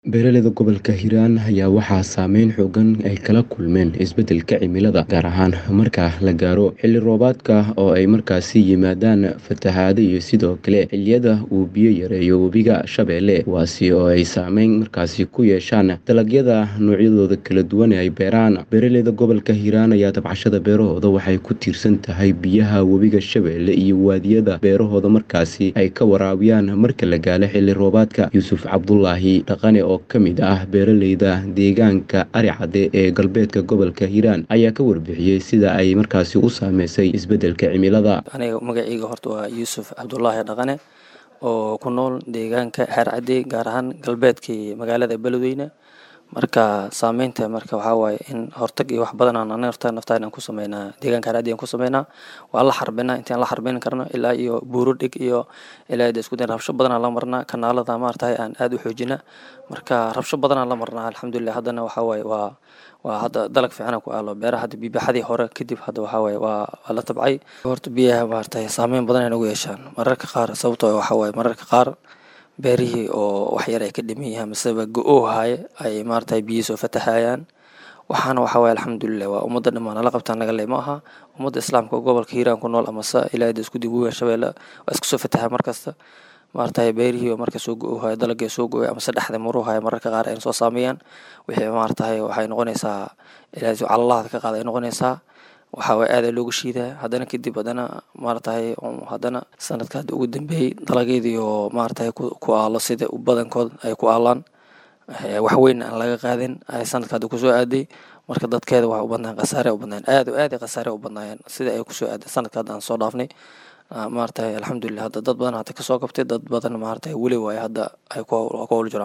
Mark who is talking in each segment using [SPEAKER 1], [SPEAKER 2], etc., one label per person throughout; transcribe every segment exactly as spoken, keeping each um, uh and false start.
[SPEAKER 1] Beeralayda gobolka Hiiraan ayaa waxaa saameyn xooggan ay kala kulmeen isbeddelka cimilada, gaar ahaan marka la gaaro xilli roobaadka oo ay markaasi yimaadaan fatahaado iyo sidoo kale xilliyada uu biyo yareeyo webiga Shabeelle, kuwaasi oo ay saameyn markaasi ku yeeshaan dalagyada noocyadooda kala duwan ee ay beeraan. Beeralayda gobolka Hiiraan ayaa tabcashada beerahooda waxay ku tiirsan tahay biyaha webiga Shabeelle iyo waadiyada beerahooda markaasi ay ka waraabiyaan marka la gaalo xilli roobaadka. Yuusuf Cabdulaahi Dhaqane oo ka mid ah beeralayda deegaanka Ari Cadde ee galbeedka gobolka Hiiraan ayaa ka warbixiyay sida ay markaasi u saameysay isbeddelka cimilada.
[SPEAKER 2] Aniga magacayga horta waa Yuusuf Cabdulaahi Dhaqane oo ku nool deegaanka Ari Cadde, gaar ahaan galbeedka magaalada Beledweyne. Marka saameynta marka waxaa waaye in hortag iyo wax badan aan nafta naftaan ku sameynaa deegaanka Ari Cadde aan ku sameynaa. waa la xarbinaa intaan la xarbin karno ilaa iyo buuro dhig iyo ilaa isku day rabsho badan aan la marnaa, kanaalada maartay aan aad u xoojina. Marka rabsho badan aan la marnaa, alxamdulillah haddana waxaa waaye waa waa hadda dalag fiican ku aalo beeraha. hadda biyaxadii hore kadib hadda waxaa waaye waa waa la tabcay. Horta biyaha maartay saameyn badan ay nagu yeeshaan mararka qaar, sababtoo waxaa waaye mararka qaar beerihii oo wax yar ay ka dhiman yihiin masaba go'o haye ay maartay biyo soo fatahayaan. waxaana waxaa waaye alxamdulillah waa ummadda dhammaan la qabtaan naga leema aha. ummadda islaamka gobolka Hiiraan ku nool ama sa ilaa isku dib weyn Shabeelle waa isku soo fatahay markasta. maartay beerihii oo marka soo go'o haye dalagga soo go'ay ama saddexda maro haye mararka qaar ay soo saameeyaan. wixii maartay waxay noqonaysaa ilaa si Allah ka qaaday noqonaysaa. waxaa way aad loogu shiidaa haddana kadib haddana maartay haddana sanadka ugu dambeeyay dalagyadii oo maartay ku aalo sida u badankood ay ku aalaan wax weyn aan laga qaadin ay sanadka ku soo aaday. marka dadkeeda wax u badnaan qasaare u badnaan aad u aad qasaare u badnaayeen sida ay ku soo aaday sanadka aan soo dhaafnay. maartay alxamdulillah hadda dad badan hata ka soo qabtay, dad badan maartay wali way hadda ay ku ku jiraan.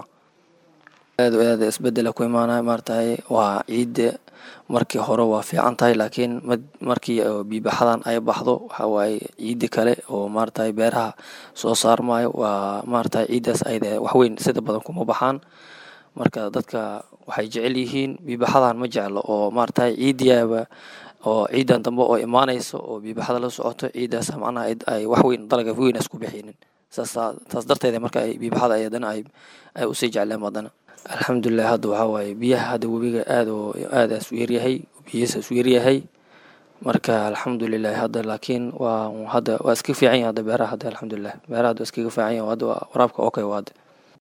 [SPEAKER 2] aad u aad isbeddel ku imaanay maartay waa ciid markii hore waa fiican tahay, laakiin markii biyaxadan ay baxdo waxa waaye ciid kale oo maartay beeraha soo saarmaayo waa maartay ciidaas ay wax weyn sida badan kuma baxaan. marka dadka waxay jecel yihiin biyaxadan ma jeclo oo maartay ciidiyaba oo ciidan dambe oo imaanayso oo biyaxada la socoto ciidaas macnaha ay wax weyn dalaga weyn isku bixinin. saas taas darteed marka ay biyaxada ay hadana ay ay u sii jeclaan madana. alxamdulillah hadda waxaa waaye biyaha hadda webiga aad oo aad u yaryahay, biyihiisa u yaryahay. marka alxamdulillah hadda laakiin waa hadda waa iska fiican yahay hadda beeraha. hadda alxamdulillah beeraha hadda iska fiican yahay, hadda waraabka okay waad